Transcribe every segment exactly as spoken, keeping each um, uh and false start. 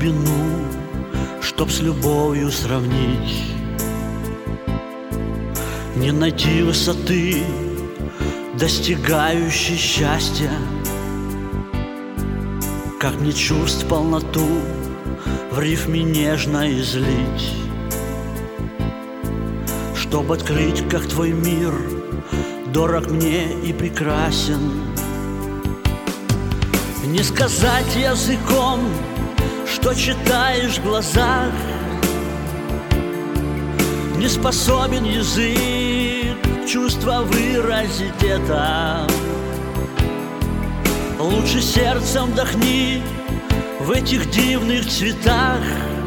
глубину, чтоб с любовью сравнить. Не найти высоты, достигающей счастья, как мне чувств полноту в рифме нежно излить, чтоб открыть, как твой мир дорог мне и прекрасен. Не сказать языком, что читаешь в глазах, не способен язык чувства выразить это. Лучше сердцем вдохни в этих дивных цветах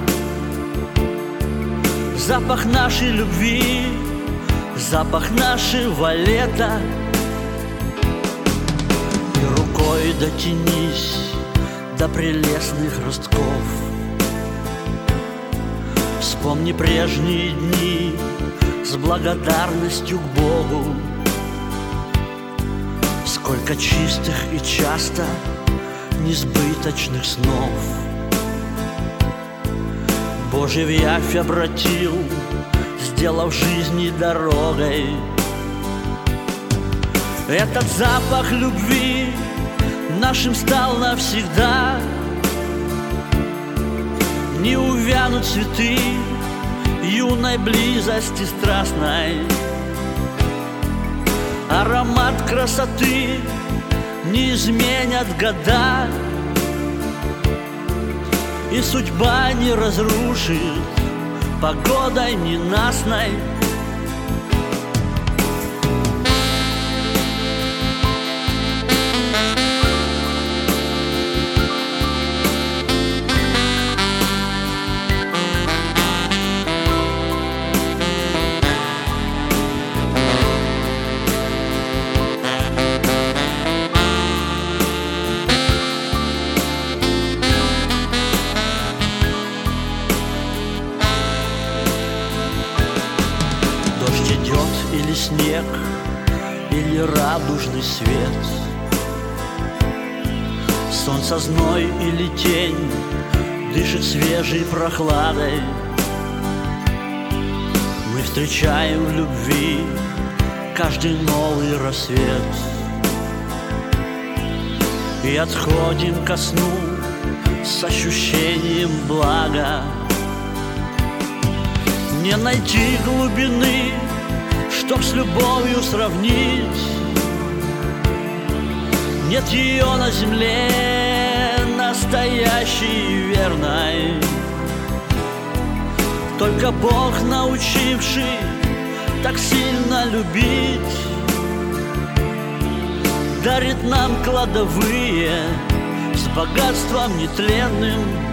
запах нашей любви, запах нашего лета. И рукой дотянись до прелестных ростков. Вспомни прежние дни с благодарностью к Богу. Сколько чистых и часто несбыточных снов Божий в явь обратил, сделав жизни дорогой. Этот запах любви нашим стал навсегда. Не увянут цветы юной близости страстной. Аромат красоты не изменят года, и судьба не разрушит погодой ненастной. Или снег, или радужный свет, солнце зной или тень дышит свежей прохладой. Мы встречаем в любви каждый новый рассвет и отходим ко сну с ощущением блага. Не найти глубины, чтоб с любовью сравнить. Нет ее на земле настоящей и верной. Только Бог, научивший так сильно любить, дарит нам кладовые с богатством нетленным.